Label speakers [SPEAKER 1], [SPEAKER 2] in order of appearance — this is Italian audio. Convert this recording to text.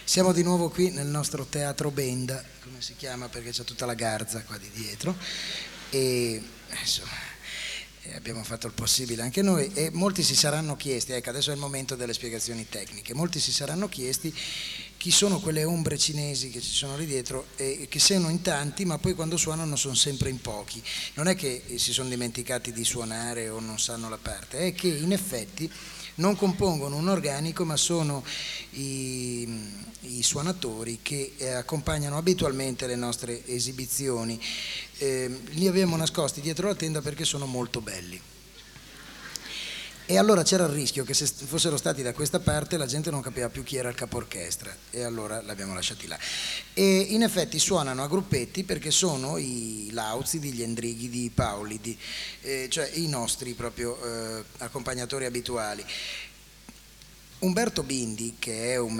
[SPEAKER 1] Siamo di nuovo qui nel nostro teatro Benda, come si chiama perché c'è tutta la garza qua di dietro, e insomma abbiamo fatto il possibile anche noi, e molti si saranno chiesti, ecco adesso è il momento delle spiegazioni tecniche, molti si saranno chiesti chi sono quelle ombre cinesi che ci sono lì dietro e che sono in tanti, ma poi quando suonano sono sempre in pochi. Non è che si sono dimenticati di suonare o non sanno la parte, è che in effetti non compongono un organico, ma sono i suonatori che accompagnano abitualmente le nostre esibizioni. Li abbiamo nascosti dietro la tenda perché sono molto belli. E allora c'era il rischio che se fossero stati da questa parte la gente non capiva più chi era il capo orchestra, e allora l'abbiamo lasciati là. E in effetti suonano a gruppetti perché sono i Lauzidi, gli Endrighi, i Paolidi, cioè i nostri proprio accompagnatori abituali. Umberto Bindi, che è un